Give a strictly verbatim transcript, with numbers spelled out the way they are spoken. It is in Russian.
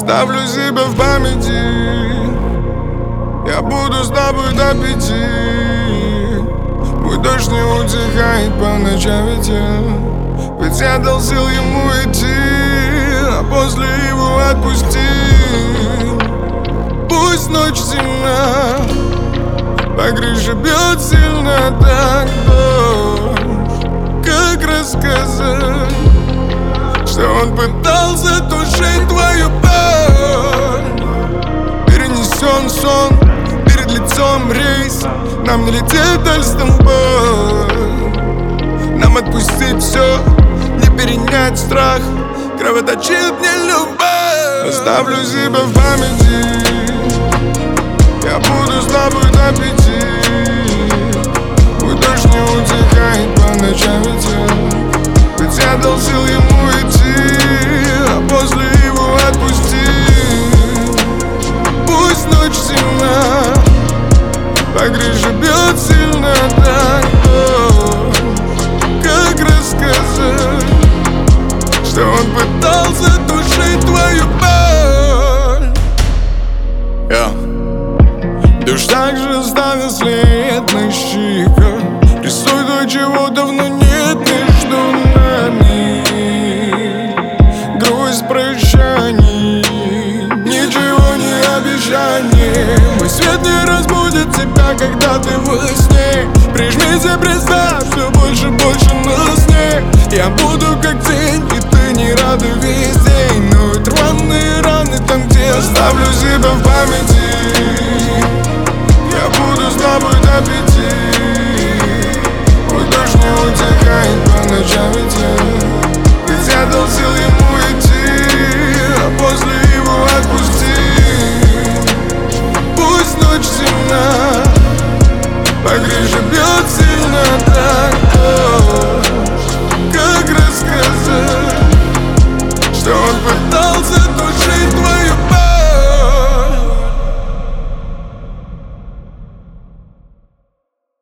Оставлю себя в памяти. Я буду с тобой до пяти. Мой дождь не утихает по ночам, ведь я Ведь я дал сил ему идти, а после его отпустил. Пусть ночь темна, по крыше бьет сильно так дождь. Как рассказать, что он пытался тушить твою боль? Перенесен сон, перед лицом рейс. Нам не летит Альстамбуль. Нам отпустить все, не перенять страх. Кровоточит мне любовь. Оставлю себя в памяти. Я буду с тобой до пяти. Мой дождь не утихает по ночам, ведь я Ведь я дал сил ему идти, а после его отпустил. Пусть ночь темна, по крыше бьет сильно так дождь. Как рассказать, что он пытался тушить твою боль? yeah. Дождь также оставил след на щеках. Рисуй то, чего давно нет между нами. Грусть прощаний, ничего не обещаний. Мой свет не разбудит тебя, когда ты во сне. Прижмись и представь, все больше, больше на сне. Я буду как тень, и ты не рада весь день. Ноют рваные раны там, где оставлю себя в памяти. Я буду с тобой до пяти. Мой дождь не утихает.